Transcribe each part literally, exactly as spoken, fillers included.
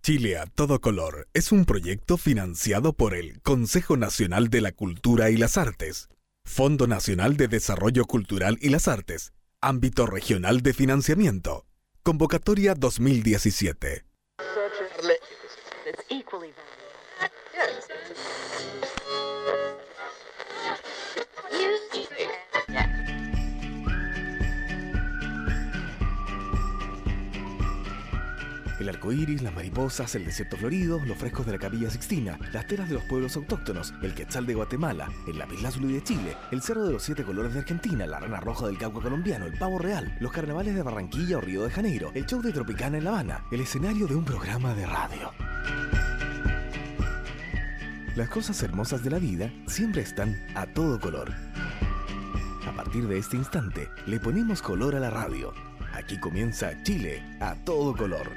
Chile a todo color es un proyecto financiado por el Consejo Nacional de la Cultura y las Artes, Fondo Nacional de Desarrollo Cultural y las Artes, Ámbito Regional de Financiamiento, Convocatoria dos mil diecisiete. El arco iris, las mariposas, el desierto florido, los frescos de la Capilla Sixtina, las telas de los pueblos autóctonos, el quetzal de Guatemala, el lapislázuli de Chile, el cerro de los siete colores de Argentina, la rana roja del Cauca colombiano, el pavo real, los carnavales de Barranquilla o Río de Janeiro, el show de Tropicana en La Habana, el escenario de un programa de radio. Las cosas hermosas de la vida siempre están a todo color. A partir de este instante, le ponemos color a la radio. Aquí comienza Chile a todo color.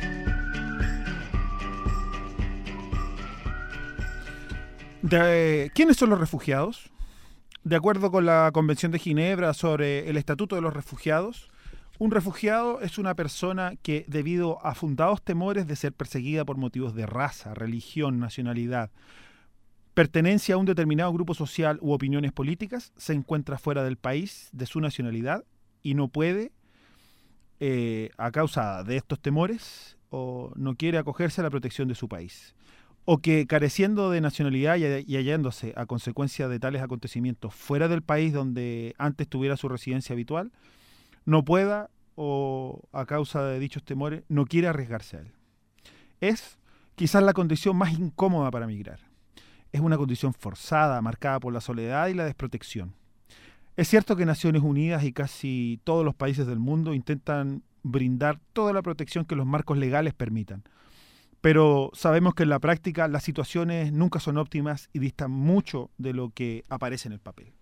De, ¿Quiénes son los refugiados? De acuerdo con la Convención de Ginebra sobre el Estatuto de los Refugiados, un refugiado es una persona que, debido a fundados temores de ser perseguida por motivos de raza, religión, nacionalidad, pertenencia a un determinado grupo social u opiniones políticas, se encuentra fuera del país de su nacionalidad y no puede, eh, a causa de estos temores, o no quiere acogerse a la protección de su país. O que, careciendo de nacionalidad y hallándose a consecuencia de tales acontecimientos fuera del país donde antes tuviera su residencia habitual, no pueda, o a causa de dichos temores, no quiere arriesgarse a él. Es quizás la condición más incómoda para migrar. Es una condición forzada, marcada por la soledad y la desprotección. Es cierto que Naciones Unidas y casi todos los países del mundo intentan brindar toda la protección que los marcos legales permitan, pero sabemos que en la práctica las situaciones nunca son óptimas y distan mucho de lo que aparece en el papel.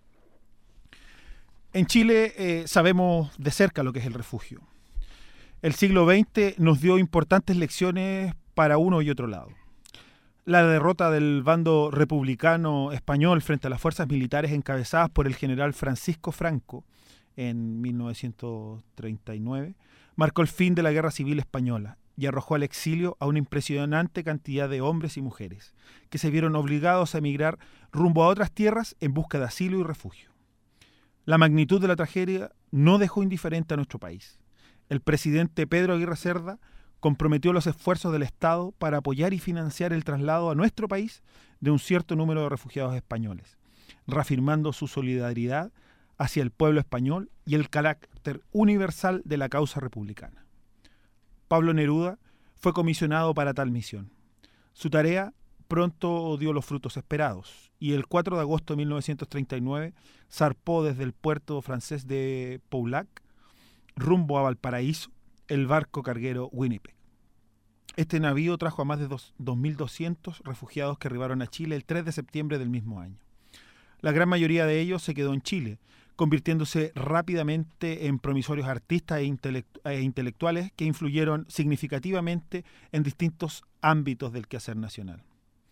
En Chile eh, sabemos de cerca lo que es el refugio. El siglo veinte nos dio importantes lecciones para uno y otro lado. La derrota del bando republicano español frente a las fuerzas militares encabezadas por el general Francisco Franco en mil novecientos treinta y nueve marcó el fin de la Guerra Civil Española y arrojó al exilio a una impresionante cantidad de hombres y mujeres que se vieron obligados a emigrar rumbo a otras tierras en busca de asilo y refugio. La magnitud de la tragedia no dejó indiferente a nuestro país. El presidente Pedro Aguirre Cerda comprometió los esfuerzos del Estado para apoyar y financiar el traslado a nuestro país de un cierto número de refugiados españoles, reafirmando su solidaridad hacia el pueblo español y el carácter universal de la causa republicana. Pablo Neruda fue comisionado para tal misión. Su tarea pronto dio los frutos esperados y el cuatro de agosto de mil novecientos treinta y nueve zarpó desde el puerto francés de Poulac rumbo a Valparaíso el barco carguero Winnipeg. Este navío trajo a más de dos mil doscientos refugiados que arribaron a Chile el tres de septiembre del mismo año. La gran mayoría de ellos se quedó en Chile, convirtiéndose rápidamente en promisorios artistas e, intelectu- e intelectuales que influyeron significativamente en distintos ámbitos del quehacer nacional.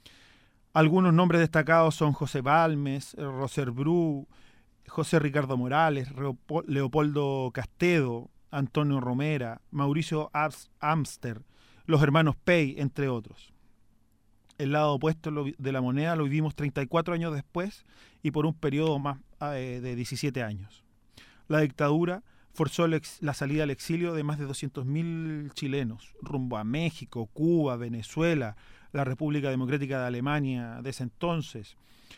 Algunos nombres destacados son José Balmes, Roser Bru, José Ricardo Morales, Leopoldo Castedo, Antonio Romera, Mauricio Amster, los hermanos Pey, entre otros. El lado opuesto de la moneda lo vivimos treinta y cuatro años después y por un periodo más eh, de diecisiete años. La dictadura forzó la salida al exilio de más de doscientos mil chilenos rumbo a México, Cuba, Venezuela, la República Democrática de Alemania de ese entonces,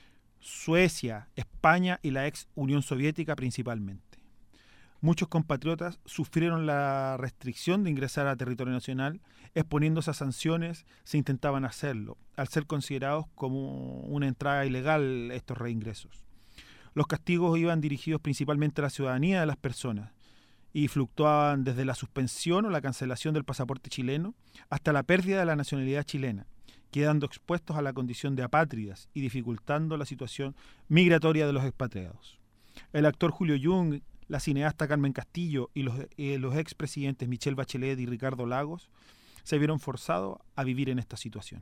Suecia, España y la ex Unión Soviética principalmente. Muchos compatriotas sufrieron la restricción de ingresar a territorio nacional, exponiéndose a sanciones si intentaban hacerlo, al ser considerados como una entrada ilegal estos reingresos. Los castigos iban dirigidos principalmente a la ciudadanía de las personas y fluctuaban desde la suspensión o la cancelación del pasaporte chileno hasta la pérdida de la nacionalidad chilena, quedando expuestos a la condición de apátridas y dificultando la situación migratoria de los expatriados. El actor Julio Jung, la cineasta Carmen Castillo y los, eh, los expresidentes Michelle Bachelet y Ricardo Lagos se vieron forzados a vivir en esta situación.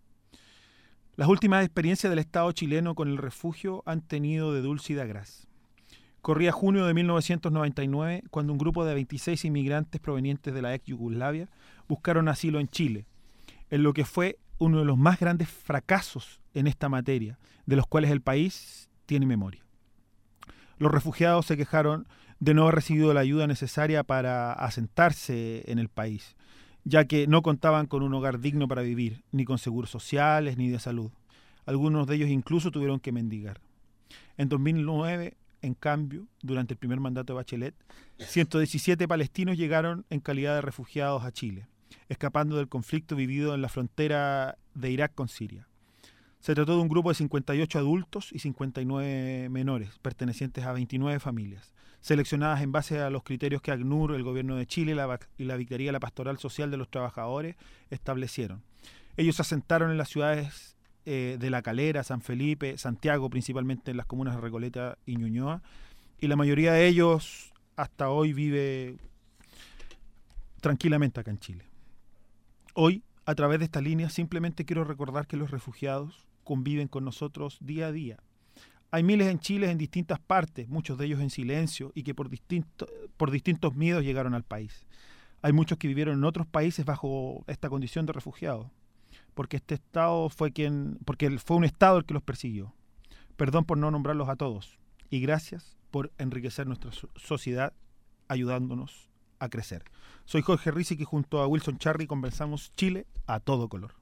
Las últimas experiencias del Estado chileno con el refugio han tenido de dulce y de agraz. Corría junio de mil novecientos noventa y nueve cuando un grupo de veintiséis inmigrantes provenientes de la ex Yugoslavia buscaron asilo en Chile. en lo que fue uno de los más grandes fracasos en esta materia, de los cuales el país tiene memoria. Los refugiados se quejaron de no haber recibido la ayuda necesaria para asentarse en el país, ya que no contaban con un hogar digno para vivir, ni con seguros sociales, ni de salud. Algunos de ellos incluso tuvieron que mendigar. En dos mil nueve, en cambio, durante el primer mandato de Bachelet, ciento diecisiete palestinos llegaron en calidad de refugiados a Chile, escapando del conflicto vivido en la frontera de Irak con Siria. Se trató de un grupo de cincuenta y ocho adultos y cincuenta y nueve menores, pertenecientes a veintinueve familias, seleccionadas en base a los criterios que ACNUR, el Gobierno de Chile la, y la Vicaría de la Pastoral Social de los Trabajadores establecieron. Ellos se asentaron en las ciudades eh, de La Calera, San Felipe, Santiago, principalmente en las comunas de Recoleta y Ñuñoa, y la mayoría de ellos hasta hoy vive tranquilamente acá en Chile. Hoy, a través de esta línea, simplemente quiero recordar que los refugiados conviven con nosotros día a día. Hay miles en Chile en distintas partes, muchos de ellos en silencio y que por, distinto, por distintos miedos llegaron al país. Hay muchos que vivieron en otros países bajo esta condición de refugiados, porque este estado fue quien, porque fue un estado el que los persiguió. Perdón por no nombrarlos a todos y gracias por enriquecer nuestra sociedad ayudándonos a crecer. Soy Jorge Rizzi y junto a Wilson Charri conversamos Chile a todo color.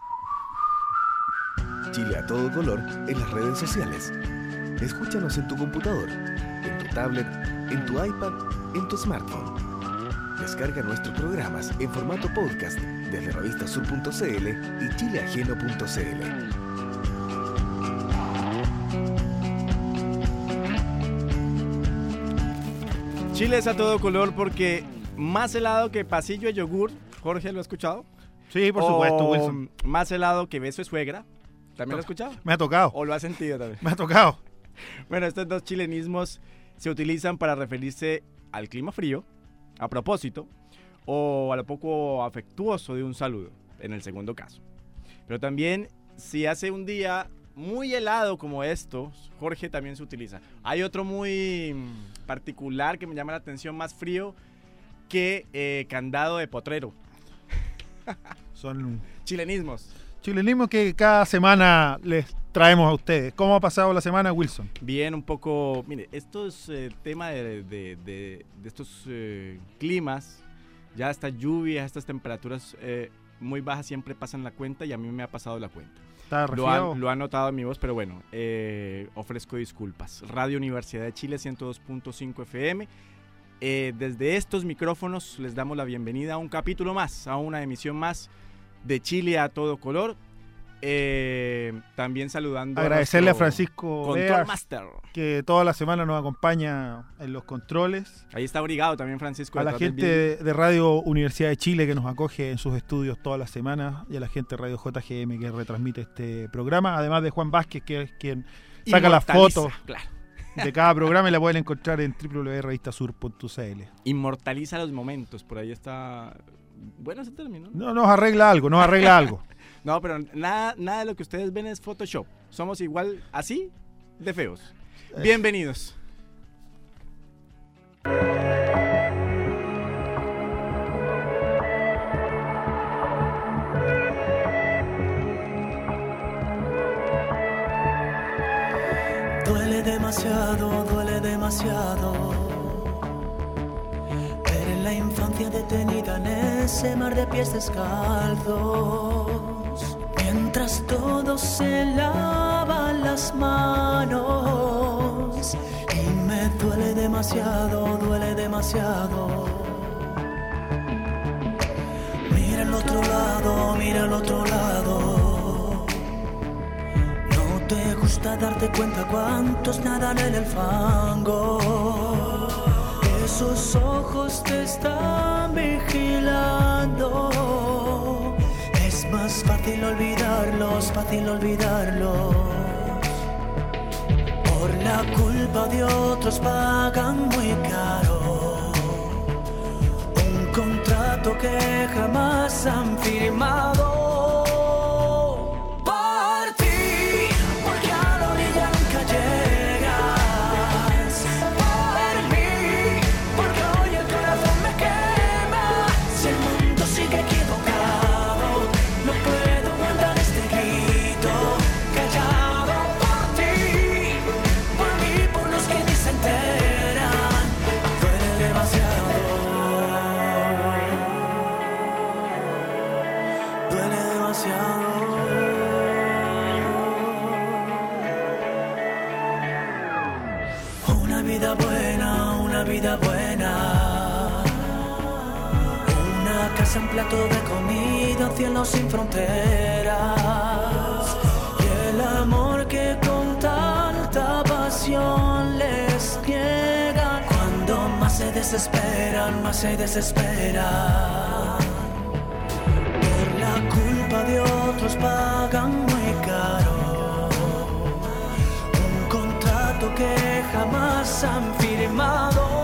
Chile a todo color en las redes sociales. Escúchanos en tu computador, en tu tablet, en tu iPad, en tu smartphone. Descarga nuestros programas en formato podcast desde revistasur punto c l y chileajeno punto c l. Chile es a todo color porque más helado que pasillo de yogur, Jorge, ¿lo ha escuchado? Sí, por o supuesto, Wilson. Más helado que beso de suegra, ¿también lo ha escuchado? Me ha tocado. ¿O lo ha sentido también? Me ha tocado. Bueno, estos dos chilenismos se utilizan para referirse al clima frío, a propósito, o a lo poco afectuoso de un saludo, en el segundo caso. Pero también, si hace un día muy helado como estos, Jorge, también se utiliza. Hay otro muy particular que me llama la atención, más frío que eh, candado de potrero. Son chilenismos. Chilenismos que cada semana les traemos a ustedes. ¿Cómo ha pasado la semana, Wilson? Bien, un poco... Mire, estos eh, temas de, de, de, de estos eh, climas, ya estas lluvias, estas temperaturas eh, muy bajas siempre pasan la cuenta y a mí me ha pasado la cuenta. ¿Está Lo han, lo han notado en mi voz, pero bueno, eh, ofrezco disculpas. Radio Universidad de Chile, ciento dos punto cinco F M. Eh, desde estos micrófonos les damos la bienvenida a un capítulo más, a una emisión más de Chile a todo color. Eh, también saludando agradecerle a, a Francisco Control Beas, Master, que toda la semana nos acompaña en los controles. Ahí está obligado también Francisco. A la gente de, de Radio Universidad de Chile que nos acoge en sus estudios todas las semanas y a la gente de Radio J G M que retransmite este programa, además de Juan Vázquez, que es quien saca las fotos claro. de cada programa y la pueden encontrar en w w w punto revistasur punto c l. Inmortaliza los momentos, por ahí está... Bueno ese término, ¿no? No, nos arregla algo, nos arregla algo. No, pero nada, nada de lo que ustedes ven es Photoshop. Somos igual así de feos. Bienvenidos. Duele demasiado, duele demasiado ver en la infancia detenida en ese mar de pies descalzos, mientras todos se lavan las manos. Y me duele demasiado, duele demasiado. Mira al otro lado, mira al otro lado. No te gusta darte cuenta cuántos nadan en el fango. Esos ojos te están vigilando. Es más fácil olvidarlos, fácil olvidarlos. Por la culpa de otros pagan muy caro un contrato que jamás han firmado. No vida buena, una vida buena. Una casa, un plato de comida, un cielo sin fronteras. Y el amor que con tanta pasión les llega. Cuando más se desesperan, más se desesperan. Por la culpa de otros pagan muy caro. Un contrato que jamás han firmado.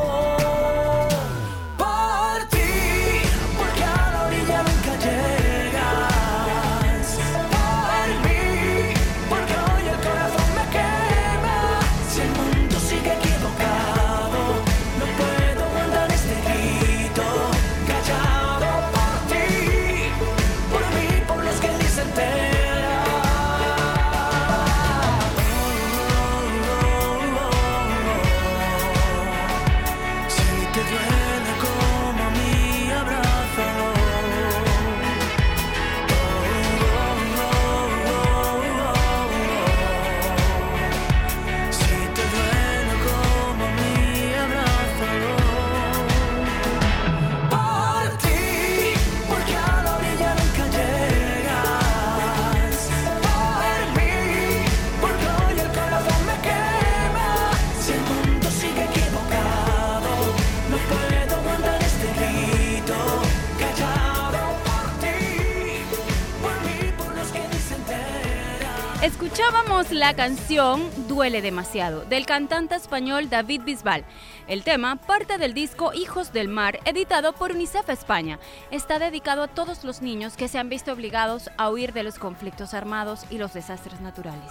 Escuchábamos la canción Duele Demasiado, del cantante español David Bisbal. El tema parte del disco Hijos del Mar, editado por UNICEF España. Está dedicado a todos los niños que se han visto obligados a huir de los conflictos armados y los desastres naturales.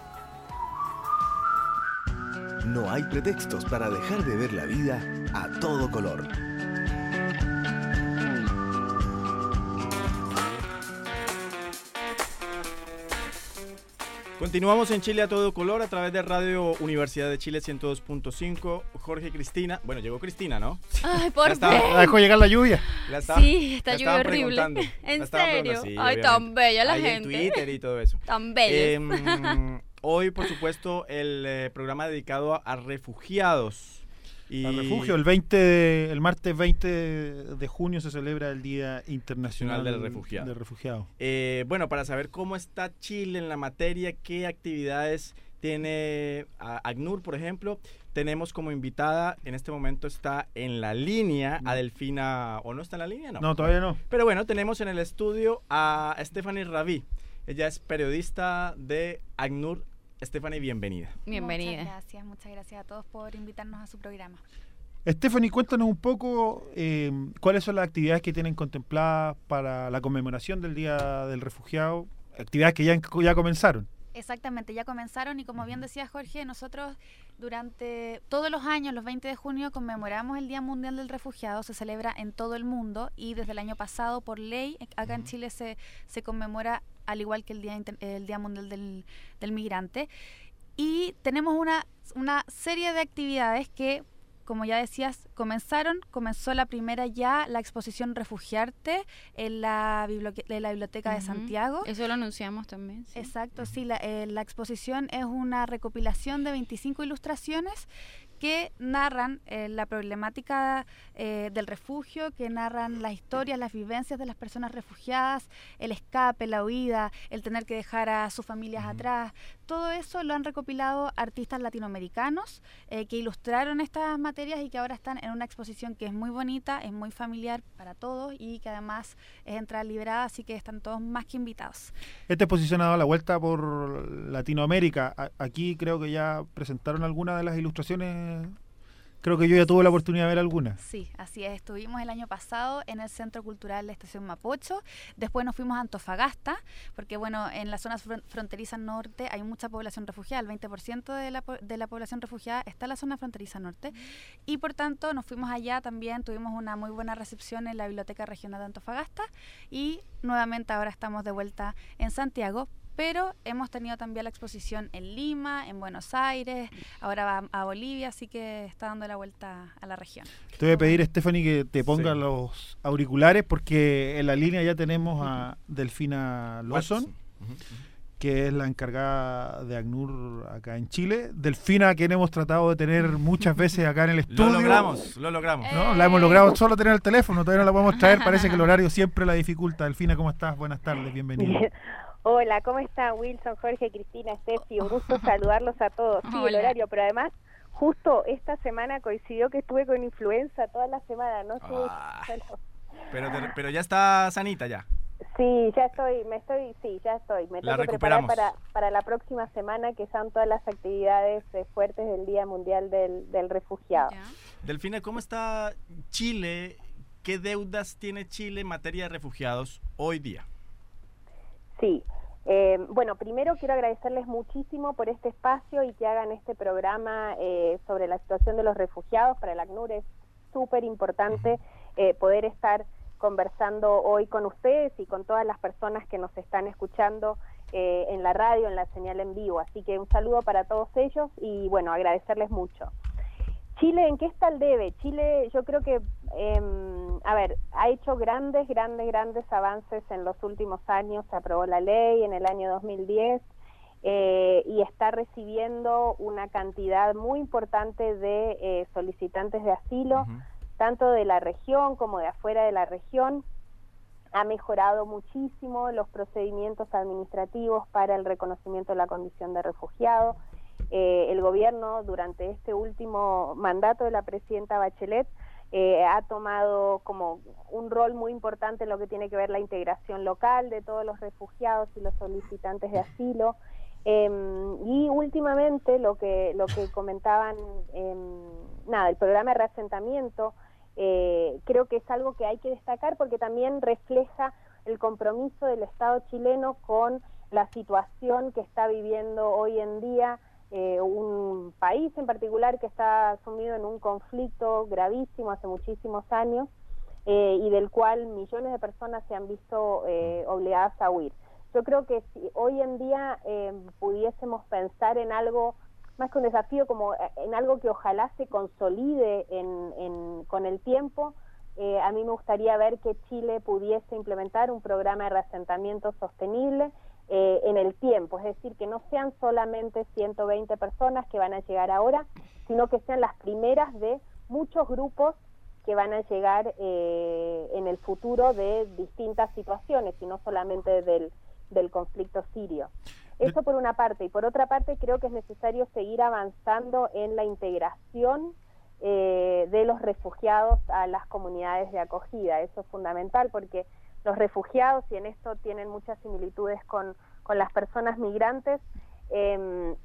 No hay pretextos para dejar de ver la vida a todo color. Continuamos en Chile a todo color a través de Radio Universidad de Chile ciento dos punto cinco. Jorge, Cristina. Bueno, llegó Cristina, ¿no? Ay, por fin. La dejó llegar la lluvia. La estaba, sí, esta la lluvia horrible. ¿En serio? Sí, ay, obviamente. Tan bella la ahí gente. En Twitter y todo eso. Tan bella. Eh, hoy, por supuesto, el eh, programa dedicado a, a refugiados. Y... Al refugio, el veinte de, el martes veinte de junio se celebra el Día Internacional del Refugiado. Del refugiado. Eh, bueno, para saber cómo está Chile en la materia, qué actividades tiene ACNUR, por ejemplo, tenemos como invitada, en este momento está en la línea a Delfina, ¿o no está en la línea? No, no todavía no. Pero bueno, tenemos en el estudio a Stephanie Rabí. Ella es periodista de ACNUR. Stephanie, bienvenida. Bienvenida. Muchas gracias, muchas gracias a todos por invitarnos a su programa. Stephanie, cuéntanos un poco eh, cuáles son las actividades que tienen contempladas para la conmemoración del Día del Refugiado, actividades que ya, ya comenzaron. Exactamente, ya comenzaron y como bien decía Jorge, nosotros durante todos los años, los veinte de junio, conmemoramos el Día Mundial del Refugiado, se celebra en todo el mundo y desde el año pasado, por ley, acá en Chile se, se conmemora al igual que el Día, el día Mundial del, del Migrante. Y tenemos una, una serie de actividades que, como ya decías, comenzaron. Comenzó la primera ya, la exposición Refugiarte en la, biblioteca, en la Biblioteca uh-huh. de Santiago. Eso lo anunciamos también. Sí. Exacto, sí. La, eh, la exposición es una recopilación de veinticinco ilustraciones que narran eh, la problemática eh, del refugio, que narran las historias, las vivencias de las personas refugiadas, el escape, la huida, el tener que dejar a sus familias uh-huh. atrás. Todo eso lo han recopilado artistas latinoamericanos eh, que ilustraron estas materias y que ahora están en una exposición que es muy bonita, es muy familiar para todos y que además es entrada liberada, así que están todos más que invitados. Esta exposición ha dado la vuelta por Latinoamérica. A- aquí creo que ya presentaron algunas de las ilustraciones. Creo que yo ya tuve la oportunidad de ver algunas. Sí, así es. Estuvimos el año pasado en el Centro Cultural de Estación Mapocho. Después nos fuimos a Antofagasta, porque bueno, en la zona fronteriza norte hay mucha población refugiada. El veinte por ciento de la, de la población refugiada está en la zona fronteriza norte. Y por tanto nos fuimos allá también. Tuvimos una muy buena recepción en la Biblioteca Regional de Antofagasta. Y nuevamente ahora estamos de vuelta en Santiago. Pero hemos tenido también la exposición en Lima, en Buenos Aires, ahora va a Bolivia, así que está dando la vuelta a la región. Te voy a pedir, Stephanie, que te ponga Sí. los auriculares porque en la línea ya tenemos a Delfina Lawson. Uh-huh. que es la encargada de ACNUR acá en Chile. Delfina, a quien hemos tratado de tener muchas veces acá en el estudio. Lo logramos, lo logramos. ¿No? La hemos logrado solo tener el teléfono, todavía no la podemos traer, parece que el horario siempre la dificulta. Delfina, ¿cómo estás? Buenas tardes, bienvenida. Hola, ¿cómo están Wilson, Jorge, Cristina, Steffi? Un gusto saludarlos a todos. Sí, el horario, pero además, justo esta semana coincidió que estuve con influenza toda la semana, ¿no? Ah, pero, pero ya está sanita ya. Sí, ya estoy, me estoy, sí, ya estoy. Me tengo que preparar para, para la próxima semana, que son todas las actividades eh, fuertes del Día Mundial del, del Refugiado. Ya. Delfina, ¿cómo está Chile? ¿Qué deudas tiene Chile en materia de refugiados hoy día? Sí, eh, bueno, primero quiero agradecerles muchísimo por este espacio y que hagan este programa eh, sobre la situación de los refugiados. Para el ACNUR es súper importante eh, poder estar conversando hoy con ustedes y con todas las personas que nos están escuchando eh, en la radio, en la señal en vivo. Así que un saludo para todos ellos y, bueno, agradecerles mucho. Chile, ¿en qué está el debe? Chile, yo creo que, eh, a ver, ha hecho grandes, grandes, grandes avances en los últimos años. Se aprobó la ley en el año dos mil diez eh, y está recibiendo una cantidad muy importante de eh, solicitantes de asilo, uh-huh. tanto de la región como de afuera de la región. Ha mejorado muchísimo los procedimientos administrativos para el reconocimiento de la condición de refugiado. Eh, el gobierno, durante este último mandato de la presidenta Bachelet, eh, ha tomado como un rol muy importante en lo que tiene que ver la integración local de todos los refugiados y los solicitantes de asilo. Eh, y últimamente lo que lo que comentaban, eh, nada, el programa de reasentamiento, eh, creo que es algo que hay que destacar porque también refleja el compromiso del Estado chileno con la situación que está viviendo hoy en día eh, un país en particular que está sumido en un conflicto gravísimo hace muchísimos años eh, y del cual millones de personas se han visto eh, obligadas a huir. Yo creo que si hoy en día eh, pudiésemos pensar en algo, más que un desafío, como en algo que ojalá se consolide en, en, con el tiempo, eh, a mí me gustaría ver que Chile pudiese implementar un programa de reasentamiento sostenible eh, en el tiempo, es decir, que no sean solamente ciento veinte personas que van a llegar ahora, sino que sean las primeras de muchos grupos que van a llegar eh, en el futuro de distintas situaciones, y no solamente del, del conflicto sirio. Eso por una parte, y por otra parte creo que es necesario seguir avanzando en la integración eh, de los refugiados a las comunidades de acogida. Eso es fundamental porque los refugiados, y en esto tienen muchas similitudes con, con las personas migrantes, eh,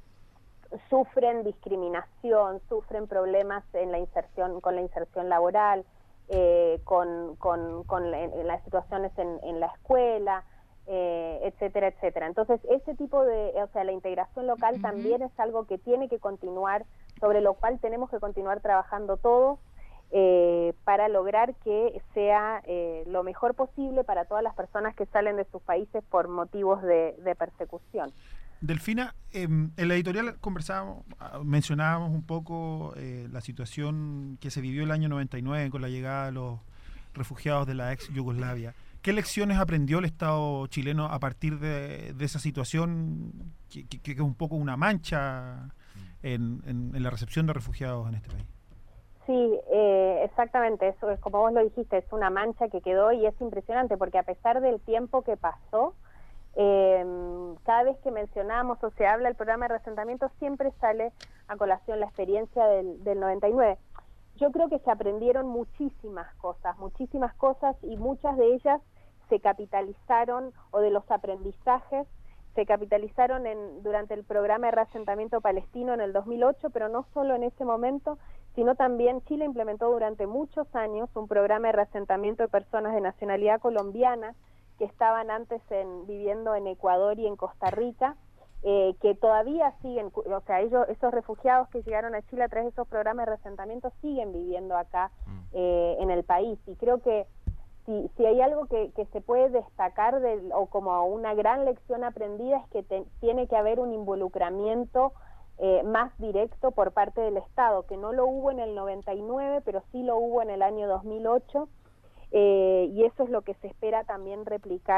sufren discriminación, sufren problemas en la inserción, con la inserción laboral, eh, con, con, con la, en las situaciones en, en la escuela, eh, etcétera, etcétera. Entonces, ese tipo de, o sea, la integración local uh-huh. también es algo que tiene que continuar, sobre lo cual tenemos que continuar trabajando todos eh, para lograr que sea eh, lo mejor posible para todas las personas que salen de sus países por motivos de, de persecución. Delfina, eh, en la editorial conversábamos, mencionábamos un poco eh, la situación que se vivió el año noventa y nueve con la llegada de los refugiados de la ex Yugoslavia. ¿Qué lecciones aprendió el Estado chileno a partir de, de esa situación que, que, que es un poco una mancha en, en, en la recepción de refugiados en este país? Sí, eh, exactamente, eso es como vos lo dijiste, es una mancha que quedó y es impresionante porque a pesar del tiempo que pasó, Eh, cada vez que mencionamos o se habla del programa de reasentamiento siempre sale a colación la experiencia del, del noventa y nueve. Yo creo que se aprendieron muchísimas cosas, muchísimas cosas y muchas de ellas se capitalizaron, o de los aprendizajes se capitalizaron en, durante el programa de reasentamiento palestino en el dos mil ocho, pero no solo en ese momento, sino también Chile implementó durante muchos años un programa de reasentamiento de personas de nacionalidad colombiana que estaban antes en, viviendo en Ecuador y en Costa Rica, eh, que todavía siguen, o sea, ellos, esos refugiados que llegaron a Chile a través de esos programas de reasentamiento siguen viviendo acá eh, en el país. Y creo que si, si hay algo que, que se puede destacar de, o como una gran lección aprendida, es que te, tiene que haber un involucramiento eh, más directo por parte del Estado, que no lo hubo en el noventa y nueve, pero sí lo hubo en el año dos mil ocho. Eh, y eso es lo que se espera también replicar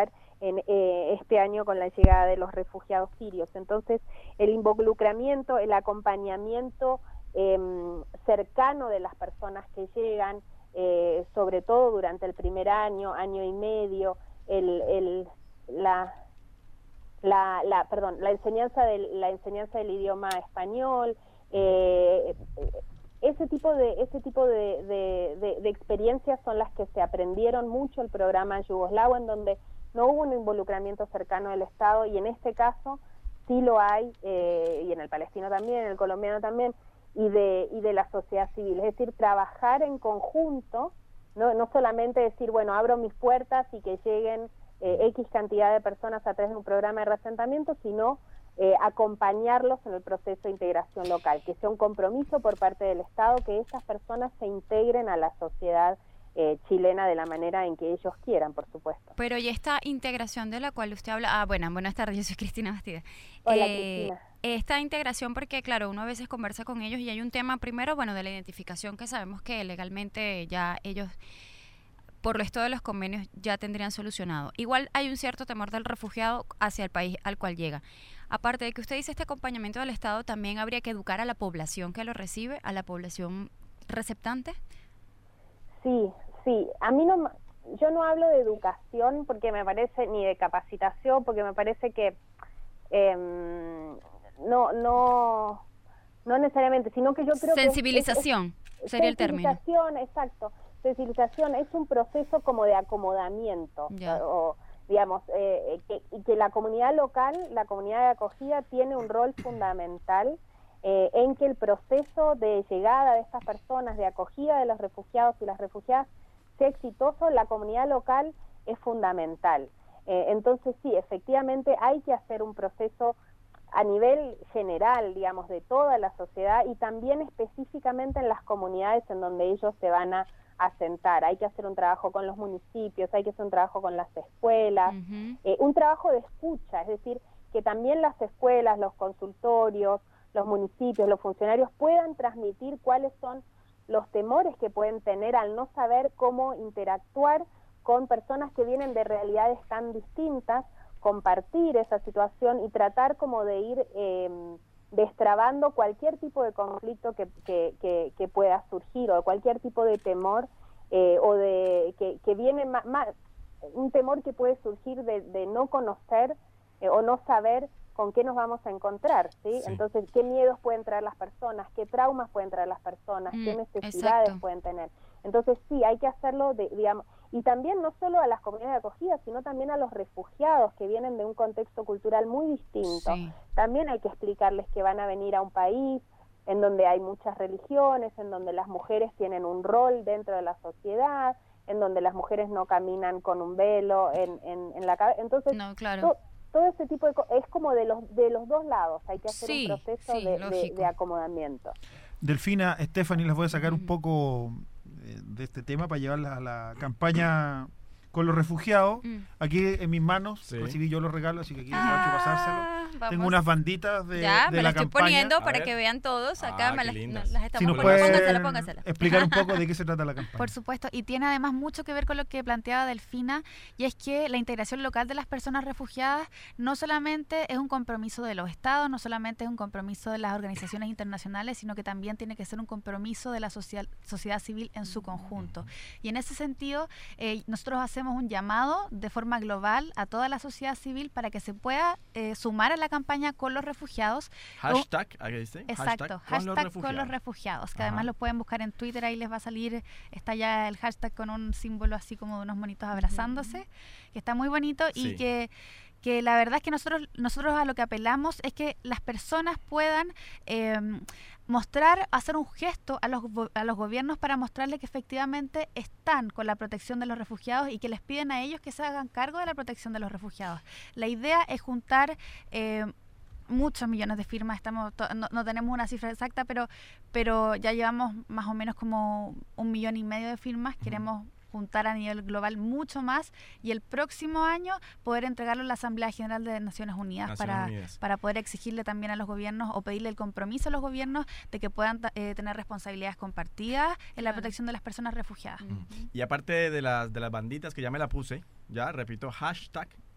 en eh, este año con la llegada de los refugiados sirios. Entonces, el involucramiento, el acompañamiento eh, cercano de las personas que llegan, eh, sobre todo durante el primer año, año y medio, el, el, la, la, la, perdón, la enseñanza del, la enseñanza del idioma español, eh, ese tipo de ese tipo de, de, de, de experiencias son las que se aprendieron mucho el programa yugoslavo, en donde no hubo un involucramiento cercano del Estado, y en este caso sí lo hay, eh, y en el palestino también, en el colombiano también, y de y de la sociedad civil, es decir, trabajar en conjunto, no, no solamente decir, bueno, abro mis puertas y que lleguen eh, X cantidad de personas a través de un programa de reasentamiento, sino eh, acompañarlos en el proceso de integración local, que sea un compromiso por parte del Estado, que esas personas se integren a la sociedad Eh, chilena de la manera en que ellos quieran, por supuesto. Pero y esta integración de la cual usted habla, ah, bueno, buenas tardes, yo soy Cristina Bastida. Hola, eh, Cristina. Esta integración, porque claro, uno a veces conversa con ellos y hay un tema primero, bueno, de la identificación, que sabemos que legalmente ya ellos, por esto de los convenios, ya tendrían solucionado. Igual hay un cierto temor del refugiado hacia el país al cual llega. Aparte de que usted dice este acompañamiento del Estado, también habría que educar a la población que lo recibe, a la población receptante. Sí, sí. A mí no, yo no hablo de educación porque me parece, ni de capacitación, porque me parece que eh, no, no, no necesariamente, sino que yo creo sensibilización que es, es, sería el término. Sensibilización, exacto. Sensibilización es un proceso como de acomodamiento, ya. o digamos, eh, que, y que la comunidad local, la comunidad de acogida tiene un rol fundamental. Eh, en que el proceso de llegada de estas personas, de acogida de los refugiados y las refugiadas, sea exitoso, la comunidad local es fundamental. Eh, entonces sí, efectivamente hay que hacer un proceso a nivel general, digamos, de toda la sociedad y también específicamente en las comunidades en donde ellos se van a asentar. Hay que hacer un trabajo con los municipios, hay que hacer un trabajo con las escuelas, uh-huh. eh, un trabajo de escucha, es decir, que también las escuelas, los consultorios, los municipios, los funcionarios puedan transmitir cuáles son los temores que pueden tener al no saber cómo interactuar con personas que vienen de realidades tan distintas, compartir esa situación y tratar como de ir eh, destrabando cualquier tipo de conflicto que, que, que, que pueda surgir, o cualquier tipo de temor eh, o de que, que viene más, más, un temor que puede surgir de, de no conocer eh, o no saber con qué nos vamos a encontrar, ¿sí? Sí. Entonces, ¿qué miedos pueden traer las personas? ¿Qué traumas pueden traer las personas? Mm, ¿Qué necesidades exacto. pueden tener? Entonces, sí, hay que hacerlo, de, digamos, y también no solo a las comunidades de acogida, sino también a los refugiados que vienen de un contexto cultural muy distinto. Sí. También hay que explicarles que van a venir a un país en donde hay muchas religiones, en donde las mujeres tienen un rol dentro de la sociedad, en donde las mujeres no caminan con un velo en, en, en la cabeza. Entonces, no, claro. to, todo ese tipo de cosas es como de los de los dos lados, hay que hacer sí, un proceso sí, de, de, de acomodamiento. Delfina, Stephanie, les voy a sacar un poco de este tema para llevarla a la campaña con los refugiados. Mm. Aquí en mis manos sí. recibí yo los regalos, así que aquí ah, voy a pasárselo. Vamos. Tengo unas banditas de, ya, de me la estoy campaña. poniendo para ver. Que vean todos. Acá ah, me las, no, las estamos si nos poniendo. Póngasela, póngasela. Explicar un poco de qué se trata la campaña. Por supuesto, y tiene además mucho que ver con lo que planteaba Delfina, y es que la integración local de las personas refugiadas no solamente es un compromiso de los estados, no solamente es un compromiso de las organizaciones internacionales, sino que también tiene que ser un compromiso de la social, sociedad civil en su conjunto. Y en ese sentido, eh, nosotros hacemos un llamado de forma global a toda la sociedad civil para que se pueda eh, sumar a la campaña con los refugiados. Hashtag, ¿qué dice? Exacto, hashtag, hashtag con, los refugiados. con los refugiados, que Ajá. además lo pueden buscar en Twitter, ahí les va a salir, está ya el hashtag con un símbolo así como de unos monitos abrazándose, uh-huh. que está muy bonito sí. y que que la verdad es que nosotros nosotros a lo que apelamos es que las personas puedan eh, mostrar, hacer un gesto a los a los gobiernos para mostrarles que efectivamente están con la protección de los refugiados y que les piden a ellos que se hagan cargo de la protección de los refugiados. La idea es juntar eh, muchos millones de firmas, estamos to- no, no tenemos una cifra exacta, pero pero ya llevamos más o menos como un millón y medio de firmas. Queremos juntar a nivel global mucho más y el próximo año poder entregarlo a la Asamblea General de Naciones Unidas, Naciones para, Unidas. para poder exigirle también a los gobiernos o pedirle el compromiso a los gobiernos de que puedan eh, tener responsabilidades compartidas en la protección de las personas refugiadas. Uh-huh. Y aparte de las, de las banditas que ya me la puse, ya repito, hashtag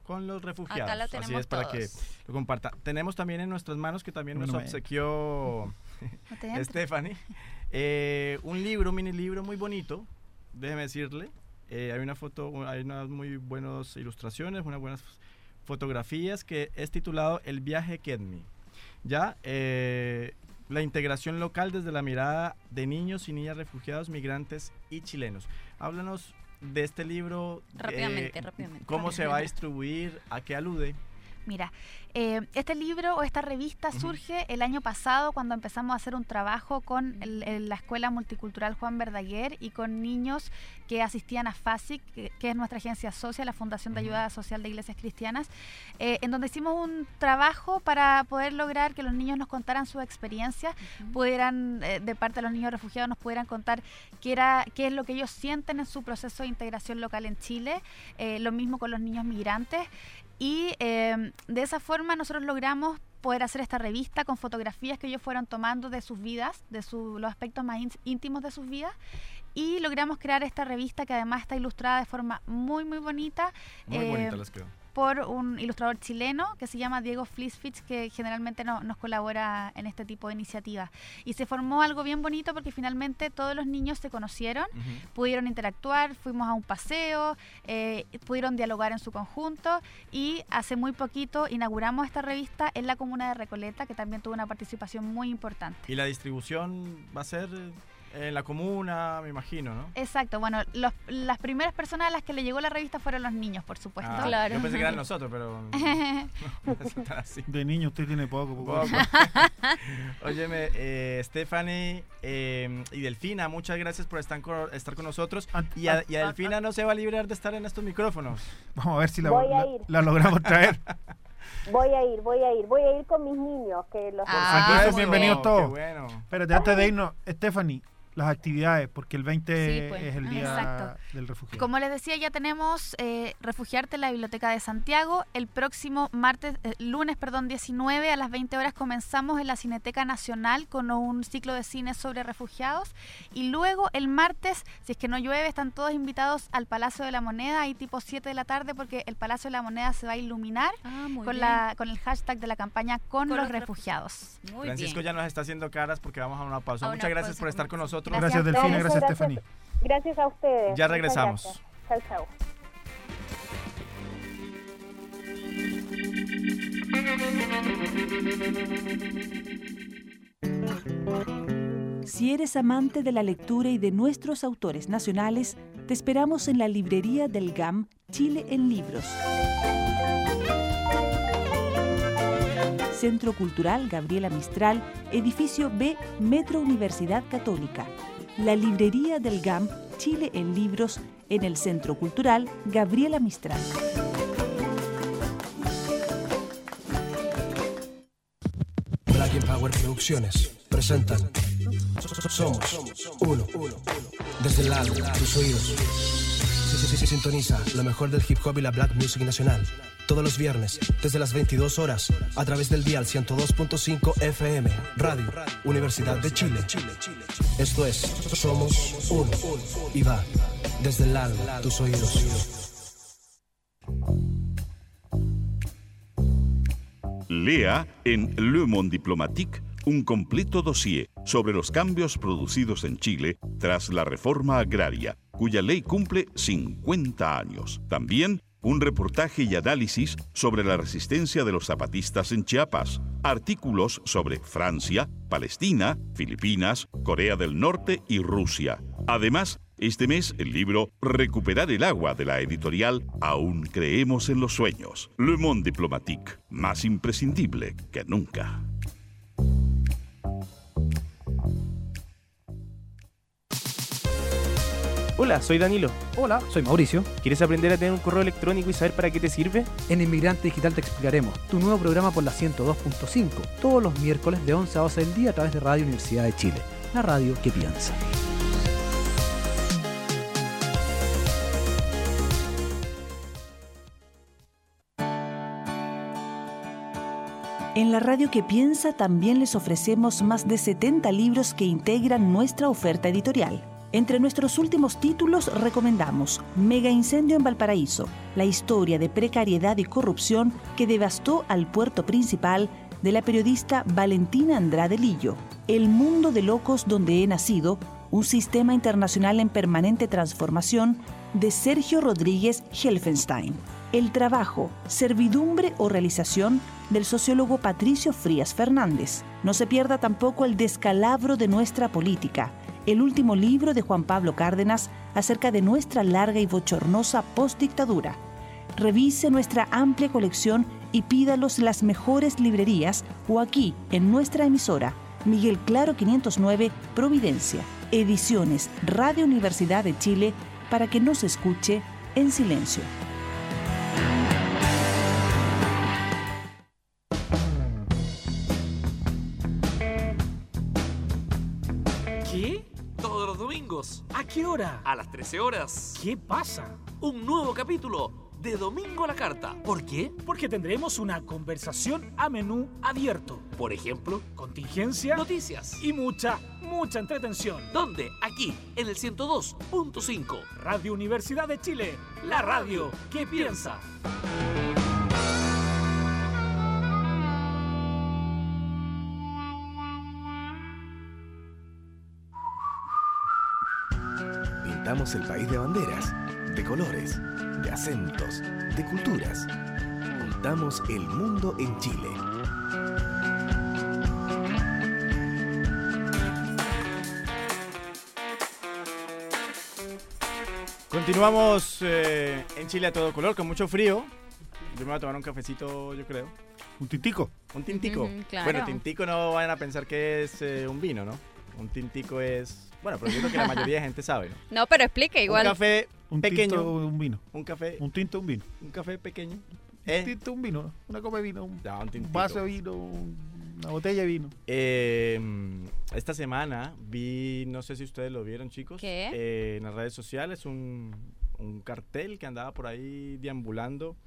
con los refugiados. Acá lo tenemos Así es, para todos. que lo comparta. Tenemos también en nuestras manos, que también Bueno, nos me- obsequió No te entres. Stephanie, eh, un libro, un mini libro muy bonito, déjeme decirle. Eh, hay una foto, hay unas muy buenas ilustraciones, unas buenas fotografías, que es titulado El viaje Kedmi. Ya, eh, la integración local desde la mirada de niños y niñas refugiados, migrantes y chilenos. Háblanos de este libro. Rápidamente, eh, rápidamente. ¿Cómo se va a distribuir? ¿A qué alude? Mira, eh, este libro o esta revista Ujú. surge el año pasado cuando empezamos a hacer un trabajo con el- el- la Escuela Multicultural Juan Verdaguer y con niños que asistían a FASIC, que, que es nuestra agencia socia, la Fundación de Ujú. Ayuda Social de Iglesias Cristianas, eh, en donde hicimos un trabajo para poder lograr que los niños nos contaran sus experiencias, pudieran, eh, de parte de los niños refugiados, nos pudieran contar qué, era, qué es lo que ellos sienten en su proceso de integración local en Chile, eh, lo mismo con los niños migrantes. Y eh, de esa forma nosotros logramos poder hacer esta revista con fotografías que ellos fueron tomando de sus vidas, de su, los aspectos más ín- íntimos de sus vidas, y logramos crear esta revista que además está ilustrada de forma muy muy bonita. Muy eh, bonita les quedó. por un ilustrador chileno que se llama Diego Flisfitz, que generalmente no- nos colabora en este tipo de iniciativas. Y se formó algo bien bonito porque finalmente todos los niños se conocieron, Ujú. pudieron interactuar, fuimos a un paseo, eh, pudieron dialogar en su conjunto, y hace muy poquito inauguramos esta revista en la comuna de Recoleta, que también tuvo una participación muy importante. Y la distribución va a ser eh, en la comuna, me imagino, ¿no? Exacto, bueno, los- las primeras personas a las que le llegó la revista fueron los niños, por supuesto. Ah, Claro. Yo pensé que eran nosotros, pero no es tan así. De niño usted tiene poco. poco. Poco. Óyeme, eh, Stephanie eh, y Delfina, muchas gracias por estar con, estar con nosotros. Ant- Y a, ant- y a Delfina no se va a librar de estar en estos micrófonos. Vamos a ver si la, Voy a la- ir. la logramos traer. Voy a ir, voy a ir, voy a ir con mis niños, que los Ah, Aquí son Eso, bienvenidos qué todos. bueno. Espérate, antes de irnos, Stephanie, las actividades, porque el veinte Sí, pues. es el Ah, día exacto. del refugiado. Como les decía, ya tenemos eh, Refugiarte en la Biblioteca de Santiago. El próximo martes, eh, lunes, perdón, diecinueve a las veinte horas comenzamos en la Cineteca Nacional con un ciclo de cine sobre refugiados. Y luego el martes, si es que no llueve, están todos invitados al Palacio de la Moneda, ahí tipo siete de la tarde, porque el Palacio de la Moneda se va a iluminar Ah, muy con, bien. la, con el hashtag de la campaña Con, Con los los refugiados. Muy Francisco bien. ya nos está haciendo caras porque vamos a una pausa. A una Muchas gracias pausa por estar con comercial. nosotros. Gracias, Delfina, Muchas gracias, gracias. Stephanie. Gracias a ustedes. Ya Muchas regresamos. gracias. Chau, chau. Si eres amante de la lectura y de nuestros autores nacionales, te esperamos en la librería del G A M Chile en Libros. Centro Cultural Gabriela Mistral, edificio B, Metro Universidad Católica. La librería del G A M Chile en Libros en el Centro Cultural Gabriela Mistral. Black Power Producciones presentan Somos Uno. Desde el lado, tus oídos. Sí, sí, sí, sí, sintoniza lo mejor del hip hop y la black music nacional. Todos los viernes, desde las veintidós horas, a través del dial ciento dos punto cinco F M, Radio Universidad de Chile. Esto es Somos Uno. Y va desde el alma, tus oídos. Lea en Le Monde Diplomatique un completo dossier sobre los cambios producidos en Chile tras la reforma agraria, cuya ley cumple cincuenta años. También un reportaje y análisis sobre la resistencia de los zapatistas en Chiapas, artículos sobre Francia, Palestina, Filipinas, Corea del Norte y Rusia. Además, este mes el libro Recuperar el agua de la editorial Aún creemos en los sueños. Le Monde Diplomatique, más imprescindible que nunca. Hola, soy Danilo. Hola, soy Mauricio. ¿Quieres aprender a tener un correo electrónico y saber para qué te sirve? En Inmigrante Digital te explicaremos tu nuevo programa por la ciento dos punto cinco, todos los miércoles de once a doce del día a través de Radio Universidad de Chile, la radio que piensa. En la radio que piensa también les ofrecemos más de setenta libros que integran nuestra oferta editorial. Entre nuestros últimos títulos recomendamos Mega Incendio en Valparaíso, la historia de precariedad y corrupción que devastó al puerto principal, de la periodista Valentina Andrade Lillo. El mundo de locos donde he nacido, un sistema internacional en permanente transformación, de Sergio Rodríguez Helfenstein. El trabajo, servidumbre o realización, del sociólogo Patricio Frías Fernández. No se pierda tampoco El descalabro de nuestra política, el último libro de Juan Pablo Cárdenas acerca de nuestra larga y bochornosa postdictadura. Revise nuestra amplia colección y pídalos en las mejores librerías o aquí, en nuestra emisora, Miguel Claro quinientos nueve, Providencia. Ediciones Radio Universidad de Chile, para que no se escuche en silencio. ¿Qué? Todos los domingos. ¿A qué hora? A las trece horas. ¿Qué pasa? Un nuevo capítulo de Domingo a la Carta. ¿Por qué? Porque tendremos una conversación a menú abierto. Por ejemplo, contingencia, noticias y mucha, mucha entretención. ¿Dónde? Aquí, en el ciento dos punto cinco. Radio Universidad de Chile, la radio que piensa. Pintamos el país de banderas, de colores, de acentos, de culturas. Juntamos el mundo en Chile. Continuamos eh, en Chile a todo color, con mucho frío. Yo me voy a tomar un cafecito, yo creo. ¿Un tintico? Un tintico. Ujú, claro. Bueno, tintico no vayan a pensar que es eh, un vino, ¿no? Un tintico es... Bueno, pero yo creo que la mayoría de gente sabe, ¿no? No, pero explique igual. Un café Un pequeño. tinto, un vino. Un café... Un tinto, un vino. Un café pequeño. ¿Eh? Un tinto, un vino, ¿no? Una copa de vino, un, ya, un, un vaso de vino, un, una botella de vino. Eh, esta semana vi, no sé si ustedes lo vieron, chicos. ¿Qué? Eh, en las redes sociales, un, un cartel que andaba por ahí deambulando,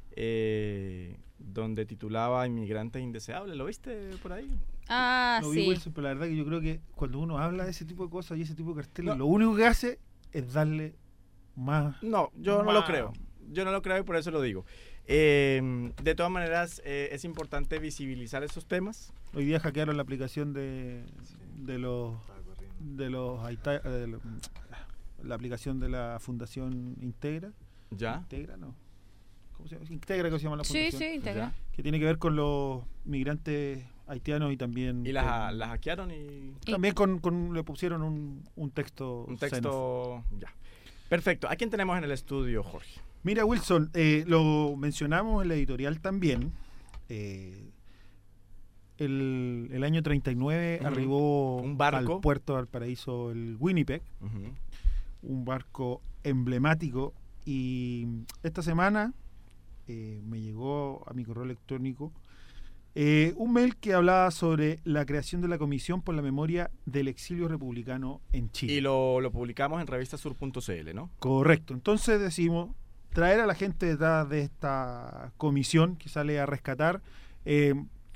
eh, donde titulaba Inmigrantes Indeseables. ¿Lo viste por ahí? Ah, no sí. vi Wilson, pero la verdad que yo creo que cuando uno habla de ese tipo de cosas y ese tipo de carteles, No. lo único que hace es darle más. No, yo no más- lo creo. Yo no lo creo y por eso lo digo. Eh, de todas maneras, eh, es importante visibilizar esos temas. Hoy día hackearon la aplicación de, de los de los Aita- de lo- la aplicación de la Fundación Integra. ¿Ya? Integra, no. ¿Cómo se llama? Integra, ¿cómo se llama la Sí, fundación? sí, Integra. Que tiene que ver con los migrantes haitianos y también Y las, con- las hackearon y... también con, con- le pusieron un, un texto Un xenófobo. texto... Ya. Perfecto. ¿A quién tenemos en el estudio, Jorge? Mira, Wilson, eh, lo mencionamos en la editorial también. eh, el, el año treinta y nueve Ujú. arribó Un barco. al puerto de Valparaíso el Winnipeg, Ujú. un barco emblemático. Y esta semana eh, me llegó a mi correo electrónico eh, un mail que hablaba sobre la creación de la Comisión por la Memoria del Exilio Republicano en Chile. Y lo, lo publicamos en revistasur punto c l, ¿no? Correcto. Entonces decimos traer a la gente detrás de esta comisión que sale a rescatar eh,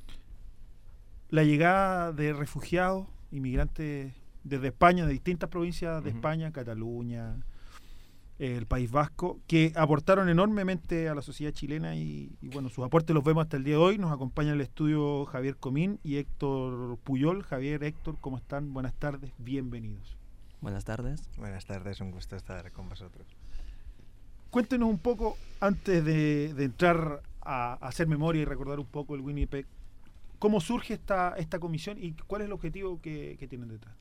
la llegada de refugiados, inmigrantes desde España, de distintas provincias de Ujú. España, Cataluña, eh, el País Vasco, que aportaron enormemente a la sociedad chilena y, y bueno, sus aportes los vemos hasta el día de hoy. Nos acompaña en el estudio Javier Comín y Héctor Puyol. Javier, Héctor, ¿cómo están? Buenas tardes, bienvenidos. Buenas tardes. Buenas tardes, un gusto estar con vosotros. Cuéntenos un poco, antes de, de entrar a, a hacer memoria y recordar un poco el Winnipeg, ¿cómo surge esta, esta comisión y cuál es el objetivo que, que tienen detrás?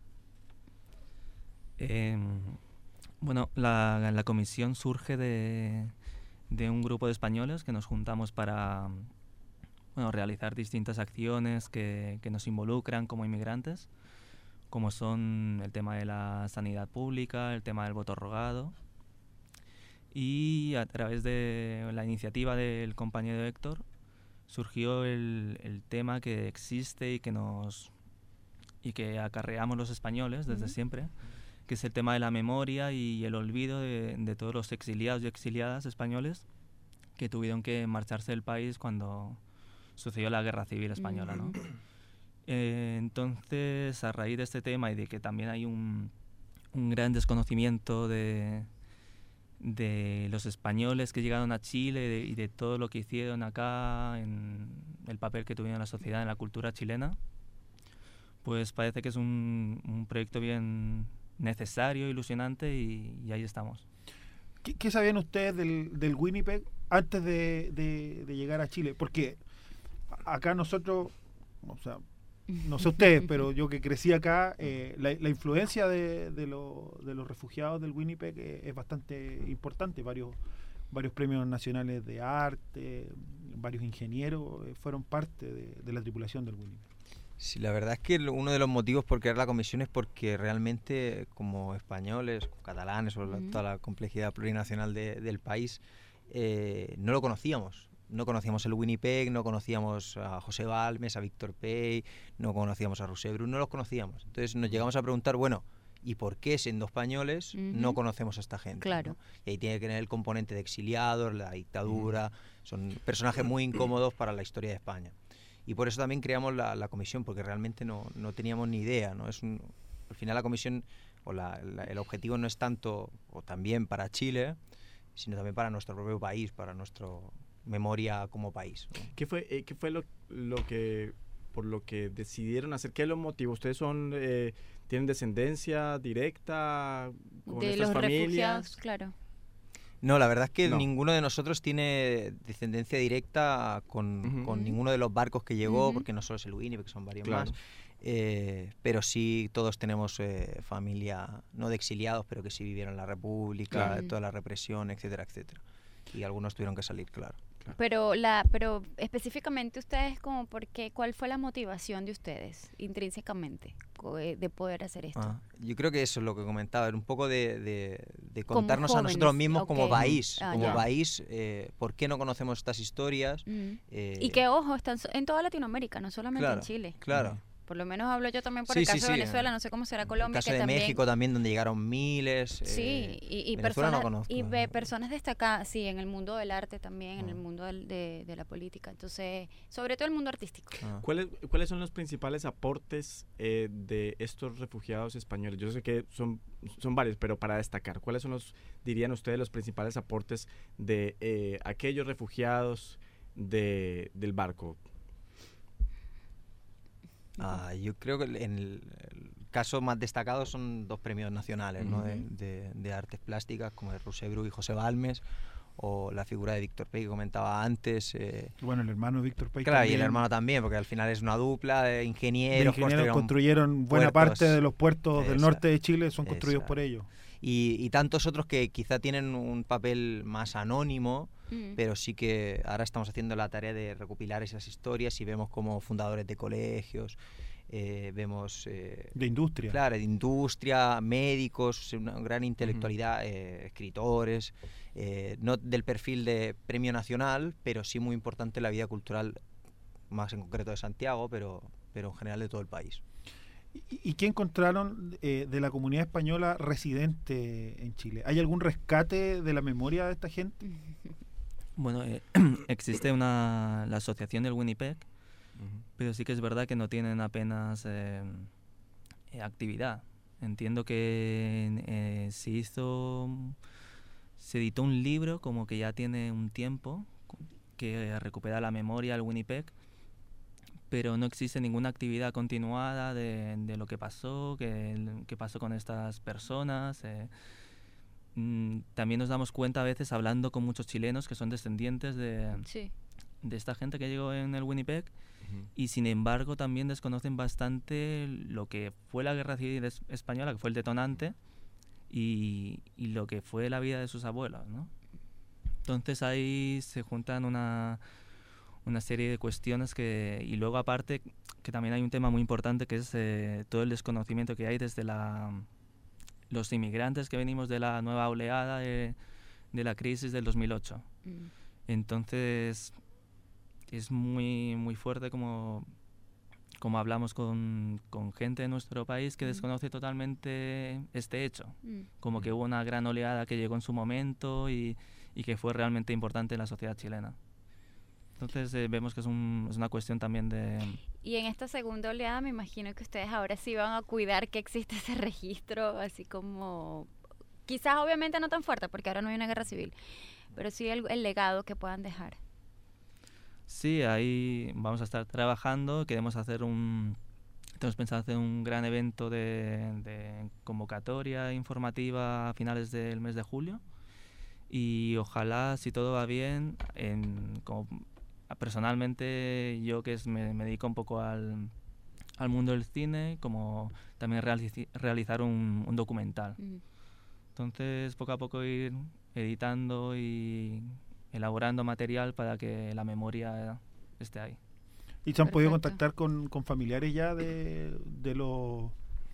Eh, bueno, la, la comisión surge de, de un grupo de españoles que nos juntamos para bueno, realizar distintas acciones que, que nos involucran como inmigrantes, como son el tema de la sanidad pública, el tema del voto rogado. Y a través de la iniciativa del compañero Héctor surgió el, el tema que existe y que nos y que acarreamos los españoles desde Ujú. siempre, que es el tema de la memoria y el olvido de, de todos los exiliados y exiliadas españoles que tuvieron que marcharse del país cuando sucedió la Guerra Civil Española, ¿no? Eh, entonces, a raíz de este tema y de que también hay un, un gran desconocimiento de, de los españoles que llegaron a Chile de, y de todo lo que hicieron acá, en el papel que tuvieron en la sociedad, en la cultura chilena, pues parece que es un, un proyecto bien necesario, ilusionante y, y ahí estamos. ¿Qué, qué sabían ustedes del, del Winnipeg antes de, de, de llegar a Chile? Porque acá nosotros, o sea, no sé ustedes, pero yo que crecí acá, eh, la, la influencia de, de, lo, de los refugiados del Winnipeg es, es bastante importante. Varios, varios premios nacionales de arte, varios ingenieros eh, fueron parte de, de la tripulación del Winnipeg. Sí, la verdad es que uno de los motivos por crear la comisión es porque realmente como españoles, catalanes o la, Ujú. toda la complejidad plurinacional de, del país, eh, no lo conocíamos. No conocíamos el Winnipeg, no conocíamos a José Balmes, a Víctor Pey, no conocíamos a Rusebru, no los conocíamos. Entonces nos llegamos a preguntar, bueno, ¿y por qué siendo españoles Ujú. no conocemos a esta gente? Claro. ¿no? Y ahí tiene que tener el componente de exiliados, la dictadura, son personajes muy incómodos para la historia de España. Y por eso también creamos la, la comisión, porque realmente no, no teníamos ni idea, ¿no? Es un, al final la comisión, o la, la, el objetivo no es tanto, o también para Chile, sino también para nuestro propio país, para nuestra memoria como país, ¿no? ¿Qué fue, eh, qué fue lo, lo que, por lo que decidieron hacer? ¿Qué los motivó? ¿Ustedes son, eh, tienen descendencia directa con De estas los familias? refugiados, claro. No, la verdad es que No. ninguno de nosotros tiene descendencia directa con, Ujú. con ninguno de los barcos que llegó, Ujú. porque no solo es el Winnipeg, son varios Claro. más. Eh, pero sí, todos tenemos eh, familia, no de exiliados, pero que sí vivieron en la República, Claro. toda la represión, etcétera, etcétera. Y algunos tuvieron que salir, claro. Pero la, pero específicamente ustedes, como por qué, ¿cuál fue la motivación de ustedes intrínsecamente co- eh, de poder hacer esto? Ah, yo creo que eso es lo que comentaba, era un poco de, de, de Como contarnos a jóvenes, nosotros mismos como ok. país, Ah, como ya. país, eh, por qué no conocemos estas historias. Mm. eh, Y que, ojo, están so- en toda Latinoamérica, no solamente claro, en Chile. Claro. Por lo menos hablo yo también por Sí, el sí, caso de sí, Venezuela, eh, no sé cómo será El Colombia, caso que de también... México también, donde llegaron miles. Sí, eh, y, y Venezuela personas, no conozco. y ve ¿no? personas destacadas, sí, en el mundo del arte también, en el Ah. mundo del- de, de la política. Entonces, sobre todo el mundo artístico. Ah. ¿Cuáles, ¿Cuáles son los principales aportes eh, de estos refugiados españoles? Yo sé que son, son varios, pero para destacar, ¿cuáles son los, dirían ustedes, los principales aportes de eh, aquellos refugiados de, del barco? Ah, yo creo que en el, el caso más destacado son dos premios nacionales, ¿no? de, Ujú. de- de artes plásticas, como el Rusebru y José Balmes, o la figura de Víctor Pey que comentaba antes. eh, Bueno, el hermano de Víctor Pey claro, y el también, hermano también, porque al final es una dupla de de ingenieros. ingenieros construyeron buena puertos. parte de los puertos del Esa- norte de Chile, son construidos esa. por ellos. Y, y tantos otros que quizá tienen un papel más anónimo, Mm. pero sí que ahora estamos haciendo la tarea de recopilar esas historias y vemos como fundadores de colegios, eh, vemos... eh, De industria. Claro, de industria, médicos, una gran intelectualidad, eh, escritores, eh, no del perfil de premio nacional, pero sí muy importante en la vida cultural, más en concreto de Santiago, pero, pero en general de todo el país. ¿Y, y qué encontraron eh, de la comunidad española residente en Chile? ¿Hay algún rescate de la memoria de esta gente? Bueno, eh, existe una, la asociación del Winnipeg, pero sí que es verdad que no tienen apenas eh, eh, actividad. Entiendo que eh, se hizo, se editó un libro como que ya tiene un tiempo que recupera la memoria al Winnipeg, pero no existe ninguna actividad continuada de, de lo que pasó, que, que pasó con estas personas. Eh, mm, también nos damos cuenta a veces hablando con muchos chilenos que son descendientes de, Sí. de esta gente que llegó en el Winnipeg, y sin embargo también desconocen bastante lo que fue la Guerra Civil es- Española, que fue el detonante, y, y lo que fue la vida de sus abuelos, ¿no? Entonces ahí se juntan una, una serie de cuestiones que... Y luego aparte que también hay un tema muy importante que es eh, todo el desconocimiento que hay desde la, los inmigrantes que venimos de la nueva oleada de, de la crisis del dos mil ocho. Mm. Entonces es muy muy fuerte como, como hablamos con, con gente de nuestro país que Mm. desconoce totalmente este hecho. Mm. Como que hubo una gran oleada que llegó en su momento y, y que fue realmente importante en la sociedad chilena. Entonces eh, vemos que es, un, es una cuestión también de... Y en esta segunda oleada me imagino que ustedes ahora sí van a cuidar que existe ese registro, así como... Quizás obviamente no tan fuerte, porque ahora no hay una guerra civil, pero sí el, el legado que puedan dejar. Sí, ahí vamos a estar trabajando, queremos hacer un... Tenemos pensado hacer un gran evento de, de convocatoria informativa a finales del mes de julio y ojalá, si todo va bien, en, como personalmente yo que es, me, me dedico un poco al, al mundo del cine, como también realici- realizar un, un documental. Mm. Entonces, poco a poco ir editando y elaborando material para que la memoria esté ahí. ¿Y se han Perfecto. podido contactar con, con familiares ya de, de los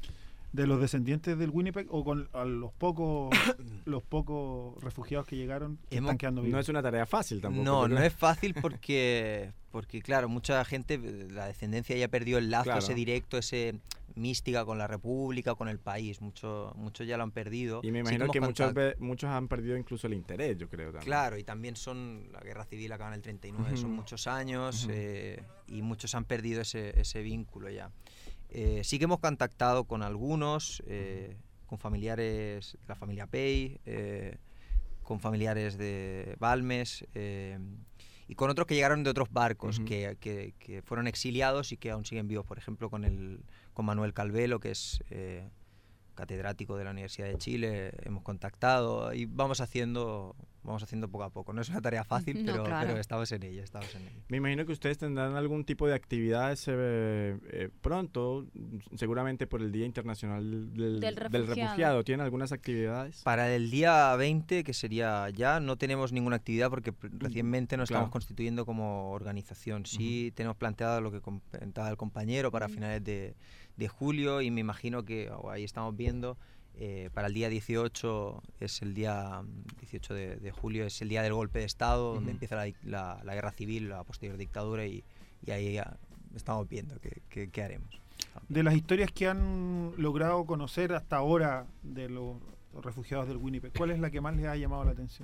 de los descendientes del Winnipeg o con a los pocos los pocos refugiados que llegaron que Hemos, están quedando vivos? No es una tarea fácil tampoco. No, no es fácil porque porque claro, mucha gente, la descendencia ya perdió el lazo claro. ese directo, ese mística con la República, con el país. Muchos muchos ya lo han perdido. Y me imagino sí que, que muchos, muchos han perdido incluso el interés, yo creo. También. Claro, y también son, la guerra civil acaba en el treinta y nueve, uh-huh. son muchos años uh-huh. eh, y muchos han perdido ese, ese vínculo ya. Eh, sí que hemos contactado con algunos, eh, con familiares de la familia Pey, eh, con familiares de Balmes eh, y con otros que llegaron de otros barcos uh-huh. que, que, que fueron exiliados y que aún siguen vivos. Por ejemplo, con, el, con Manuel Calvelo, que es eh, catedrático de la Universidad de Chile, hemos contactado y vamos haciendo... Vamos haciendo poco a poco. No es una tarea fácil, no, pero, claro. pero estamos en ella, estamos en ella. Me imagino que ustedes tendrán algún tipo de actividades eh, eh, pronto, seguramente por el Día Internacional del, del, refugiado. del Refugiado. ¿Tienen algunas actividades? Para el día veinte, que sería ya, no tenemos ninguna actividad porque recientemente nos claro. estamos constituyendo como organización. Sí uh-huh. tenemos planteado lo que comentaba el compañero para uh-huh. finales de, de julio y me imagino que oh, ahí estamos viendo... Eh, para el día dieciocho es el día dieciocho de, de julio es el día del golpe de Estado, uh-huh. donde empieza la, la, la guerra civil, la posterior dictadura y, y ahí ya estamos viendo qué, qué, qué haremos. De las historias que han logrado conocer hasta ahora de los, los refugiados del Winnipeg, ¿cuál es la que más les ha llamado la atención?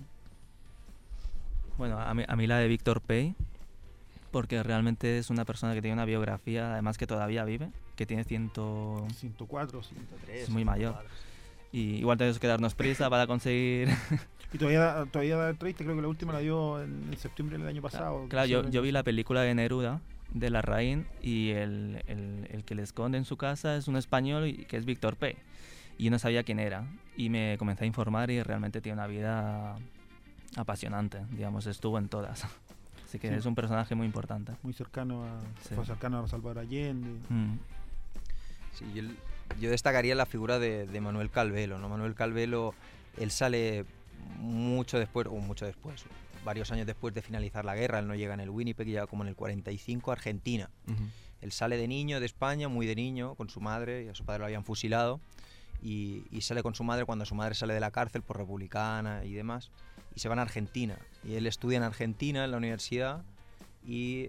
Bueno, a mí, a mí la de Víctor Pey, porque realmente es una persona que tiene una biografía, además que todavía vive, que tiene ciento... ciento cuatro, ciento tres. Es muy mayor. Y igual tenemos que darnos prisa para conseguir... Y todavía todavía da entrevista, creo que la última la dio en, en septiembre del año pasado. Claro, claro yo, yo vi la película de Neruda, de Larraín, y el, el, el que le esconde en su casa es un español y, que es Víctor Pey. Y yo no sabía quién era. Y me comencé a informar y realmente tiene una vida apasionante, digamos, estuvo en todas. Así que sí. es un personaje muy importante. Muy cercano a, sí. fue cercano a Salvador Allende. Mm. Sí, yo, yo destacaría la figura de, de Manuel Calvelo, ¿no? Manuel Calvelo, él sale mucho después, o mucho después, varios años después de finalizar la guerra, él no llega en el Winnipeg, llega como en el cuarenta y cinco a Argentina. Uh-huh. Él sale de niño de España, muy de niño, con su madre, y a su padre lo habían fusilado, y, y sale con su madre cuando su madre sale de la cárcel por republicana y demás, y se van a Argentina. Y él estudia en Argentina, en la universidad, y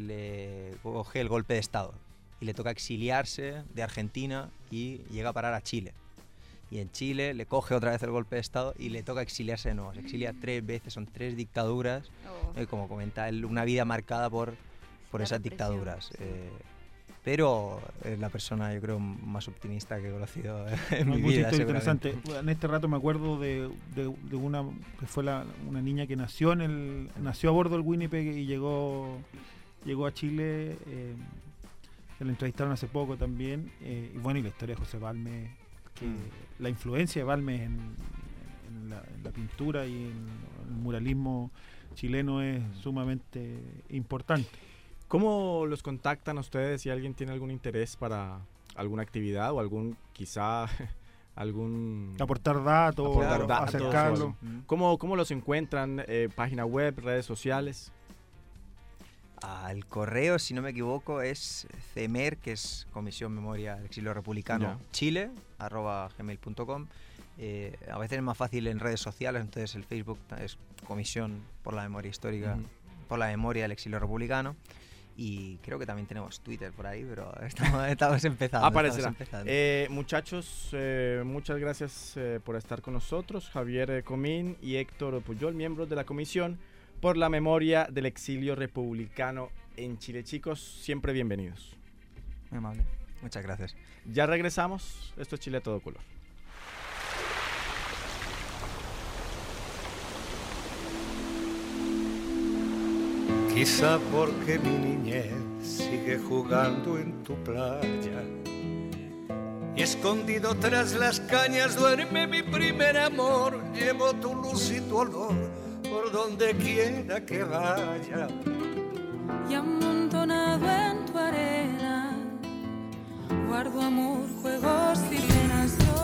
le coge el golpe de Estado. Y le toca exiliarse de Argentina y llega a parar a Chile. Y en Chile le coge otra vez el golpe de Estado y le toca exiliarse de nuevo. Se exilia tres veces, son tres dictaduras. Oh. Eh, como comenta él, una vida marcada por, por esas dictaduras. Sí. Eh, pero es la persona, yo creo, más optimista que he conocido en mi vida. Muy interesante. En este rato me acuerdo de, de, de una que fue la, una niña que nació en el nació a bordo del Winnipeg y llegó llegó a Chile. Eh, se la entrevistaron hace poco también. Eh, y bueno, y la historia de José Balmes, que mm. la influencia de Balmes en, en, la, en la pintura y en el muralismo chileno es sumamente importante. ¿Cómo los contactan ustedes si alguien tiene algún interés para alguna actividad o algún, quizá, algún... Aportar datos, aportar datos acercarlo. ¿Cómo, ¿Cómo los encuentran? Eh, ¿Página web, redes sociales? Al correo, si no me equivoco, es cemer, que es Comisión Memoria del Exilio Republicano yeah. Chile, arroba gmail punto com. Eh, a veces es más fácil en redes sociales, entonces el Facebook es Comisión por la Memoria Histórica, uh-huh. por la Memoria del Exilio Republicano. Y creo que también tenemos Twitter por ahí, pero estamos, estamos empezando. Aparecerá. Estamos empezando. Eh, muchachos, eh, muchas gracias eh, por estar con nosotros. Javier Comín y Héctor Puyol, miembros de la comisión por la memoria del exilio republicano en Chile. Chicos, siempre bienvenidos. Muy amable. Muchas gracias. Ya regresamos. Esto es Chile a todo color. Quizá porque mi niñez sigue jugando en tu playa y escondido tras las cañas duerme mi primer amor. Llevo tu luz y tu olor por donde quiera que vaya. Y amontonado en tu arena guardo amor, juegos y penas yo.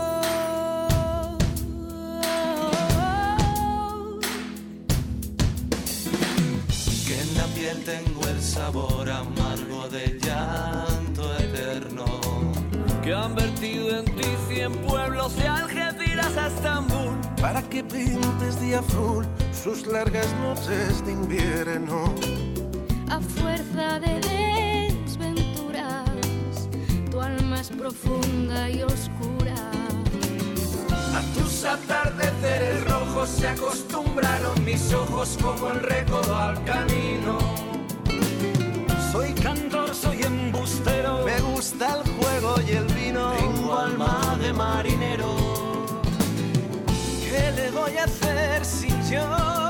Que en la piel tengo el sabor amargo de llanto eterno. Que han vertido en ti cien pueblos de Algeciras a Estambul para que pintes de azul sus largas noches de invierno. A fuerza de desventuras, tu alma es profunda y oscura. A tus atardeceres rojos se acostumbraron mis ojos como el recodo al camino. Soy cantor, soy embustero, me gusta el juego y el vino. Tengo alma de marinero, ¿qué le voy a hacer si yo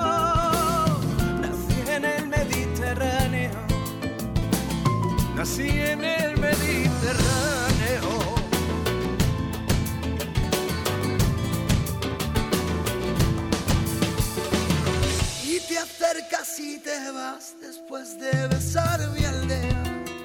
nací en el Mediterráneo? Nací en el Mediterráneo. Y te acercas y te vas después de besar mi aldea.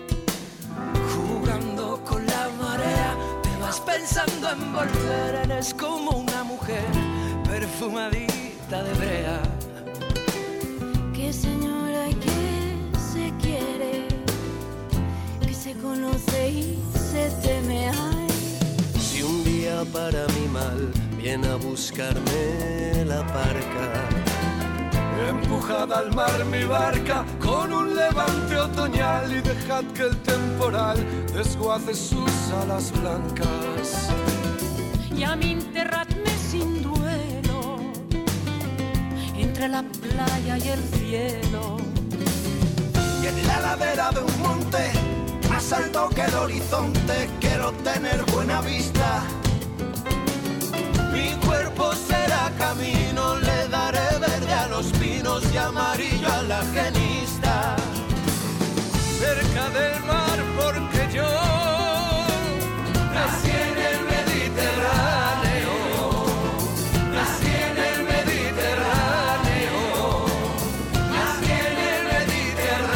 Jugando con la marea, te vas pensando en volver. Eres como una mujer perfumadita de brea. Que señora y que se quiere, que se conoce y se teme. Ay. Si un día para mi mal viene a buscarme la parca, empujad al mar mi barca con un levante otoñal y dejad que el temporal desguace sus alas blancas. Y a mí enterradme sin duelo entre la playa y el cielo. Y en la ladera de un monte más alto que el horizonte quiero tener buena vista. Mi cuerpo será camino, le daré verde a los pinos y amarillo a la genista. Cerca del mar porque yo nací en el Mediterráneo, nací en el Mediterráneo, nací en el Mediterráneo.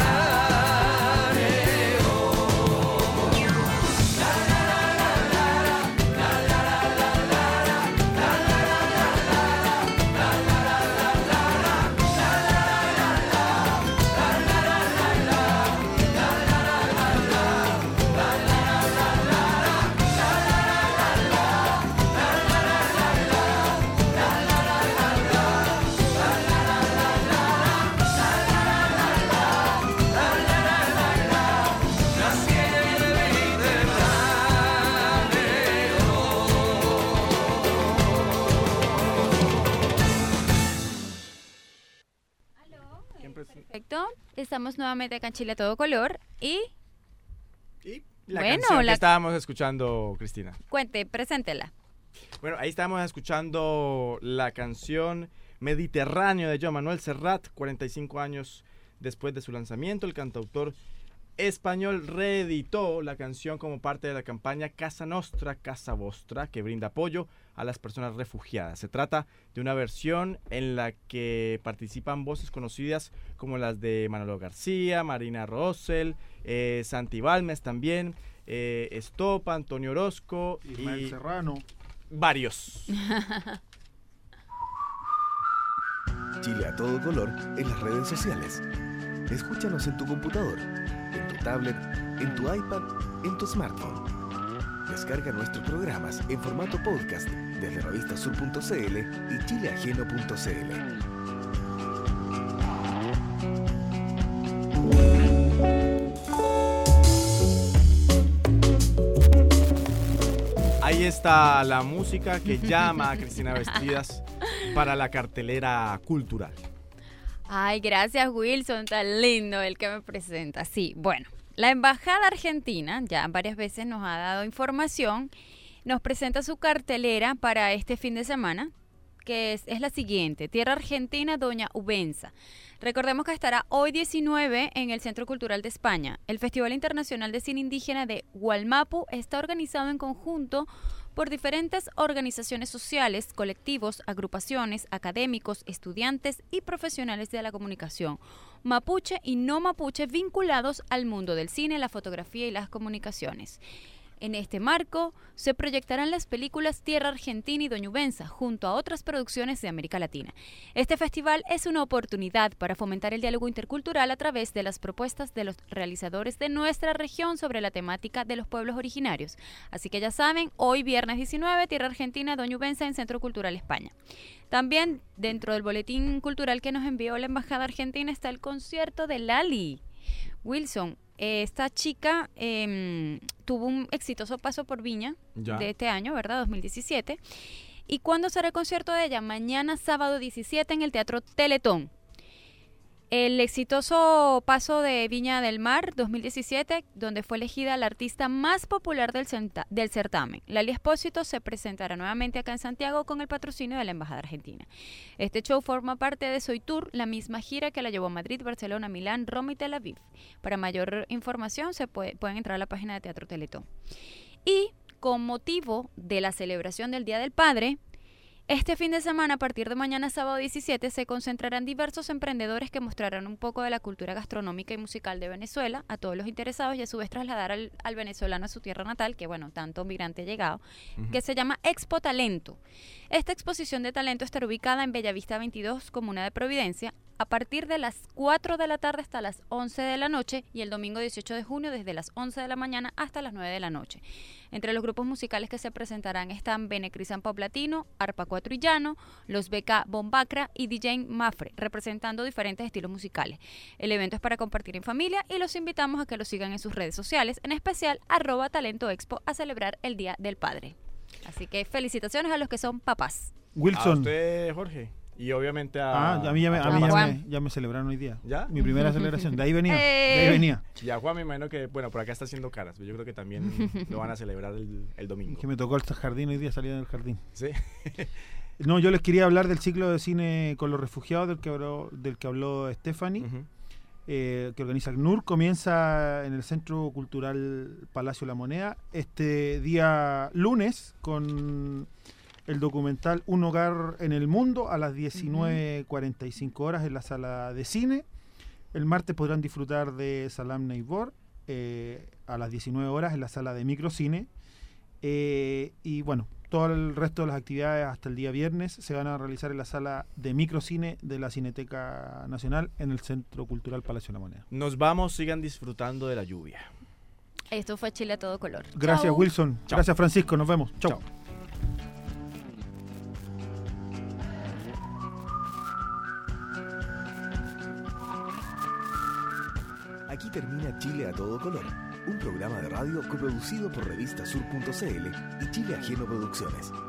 La la la la la la la la la Perfecto. Estamos nuevamente acá en Chile a todo color y... La bueno, canción la... que estábamos escuchando, Cristina. Cuente, preséntela. Bueno, ahí estábamos escuchando la canción Mediterráneo de Joan Manuel Serrat, cuarenta y cinco años después de su lanzamiento. El cantautor español reeditó la canción como parte de la campaña Casa Nostra, Casa Vostra, que brinda apoyo a las personas refugiadas. Se trata de una versión en la que participan voces conocidas como las de Manolo García, Marina Rosell, eh, Santi Balmes también, eh, Estopa, Antonio Orozco Ismael y Serrano. Varios. Chile a todo color en las redes sociales. Escúchanos en tu computador, en tu tablet, en tu iPad, en tu smartphone. Descarga nuestros programas en formato podcast desde revistasur punto c l y chileajeno punto c l. Ahí está la música que llama a Cristina Vestidas para la cartelera cultural. Ay, gracias Wilson, tan lindo el que me presenta. Sí, bueno, la Embajada Argentina ya varias veces nos ha dado información, nos presenta su cartelera para este fin de semana, que es, es la siguiente: Tierra Argentina, Doña Ubenza. Recordemos que estará hoy diecinueve en el Centro Cultural de España. El Festival Internacional de Cine Indígena de Hualmapu está organizado en conjunto por diferentes organizaciones sociales, colectivos, agrupaciones, académicos, estudiantes y profesionales de la comunicación, mapuche y no mapuche, vinculados al mundo del cine, la fotografía y las comunicaciones. En este marco, se proyectarán las películas Tierra Argentina y Doña Ubenza, junto a otras producciones de América Latina. Este festival es una oportunidad para fomentar el diálogo intercultural a través de las propuestas de los realizadores de nuestra región sobre la temática de los pueblos originarios. Así que ya saben, hoy viernes diecinueve, Tierra Argentina, Doña Ubenza en Centro Cultural España. También, dentro del boletín cultural que nos envió la Embajada Argentina, está el concierto de Lali. Wilson, esta chica eh, tuvo un exitoso paso por Viña ya. de este año, ¿verdad? dos mil diecisiete. ¿Y cuándo será el concierto de ella? Mañana, sábado diecisiete, en el Teatro Teletón. El exitoso paso de Viña del Mar dos mil diecisiete, donde fue elegida la artista más popular del, del certamen. Lali Espósito se presentará nuevamente acá en Santiago con el patrocinio de la Embajada Argentina. Este show forma parte de Soy Tour, la misma gira que la llevó a Madrid, Barcelona, Milán, Roma y Tel Aviv. Para mayor información se puede, pueden entrar a la página de Teatro Teletón. Y con motivo de la celebración del Día del Padre, este fin de semana, a partir de mañana, sábado diecisiete, se concentrarán diversos emprendedores que mostrarán un poco de la cultura gastronómica y musical de Venezuela a todos los interesados y a su vez trasladar al, al venezolano a su tierra natal, que bueno, tanto migrante ha llegado, uh-huh. que se llama Expo Talento. Esta exposición de talento estará ubicada en Bellavista veintidós, Comuna de Providencia, a partir de las cuatro de la tarde hasta las once de la noche y el domingo dieciocho de junio desde las once de la mañana hasta las nueve de la noche. Entre los grupos musicales que se presentarán están Benecrisan Pop Latino, Arpa Cuatro y Llano, los B K Bombacra y D J Mafre, representando diferentes estilos musicales. El evento es para compartir en familia y los invitamos a que lo sigan en sus redes sociales, en especial arroba Talento Expo, a celebrar el Día del Padre. Así que felicitaciones a los que son papás. Wilson. A usted, Jorge. Y obviamente a... Ah, a mí ya me, a mí ya me, ya me celebraron hoy día. ¿Ya? Mi primera celebración. De ahí venía. Eh. De ahí venía. Y a Juan me imagino que, bueno, por acá está haciendo caras. Yo creo que también lo van a celebrar el, el domingo. Que me tocó el jardín hoy día, salí del jardín. Sí. No, yo les quería hablar del ciclo de cine con los refugiados del que habló, del que habló Stephanie, uh-huh. eh, que organiza A C N U R. Comienza en el Centro Cultural Palacio La Moneda este día lunes con el documental Un Hogar en el Mundo a las diecinueve cuarenta y cinco horas en la sala de cine. El martes podrán disfrutar de Salam Neibor eh, a las diecinueve horas en la sala de microcine. Eh, y bueno, todo el resto de las actividades hasta el día viernes se van a realizar en la sala de microcine de la Cineteca Nacional en el Centro Cultural Palacio de la Moneda. Nos vamos, sigan disfrutando de la lluvia. Esto fue Chile a todo color. Gracias, Chau. Wilson. Chau. Gracias, Francisco. Nos vemos. Chau. Chau. Aquí termina Chile a todo color, un programa de radio coproducido por revista sur punto c l y Chile Ajeno Producciones.